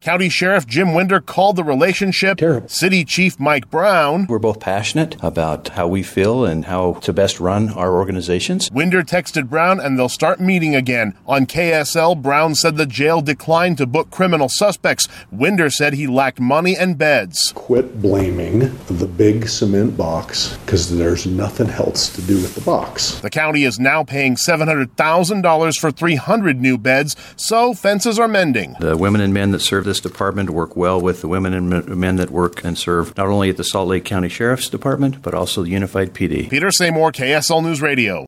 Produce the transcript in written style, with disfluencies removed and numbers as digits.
County Sheriff Jim Winder called the relationship terrible. City Chief Mike Brown. We're both passionate about how we feel and how to best run our organizations. Winder texted Brown and they'll start meeting again. On KSL, Brown said the jail declined to book criminal suspects. Winder said he lacked money and beds. Quit blaming the big cement box because there's nothing else to do with the box. The county is now paying $700,000 for 300 new beds, so fences are mending. The women and men that serve this department work well with the women and men that work and serve not only at the Salt Lake County Sheriff's Department, but also the Unified PD. Peter Seymour, KSL News Radio.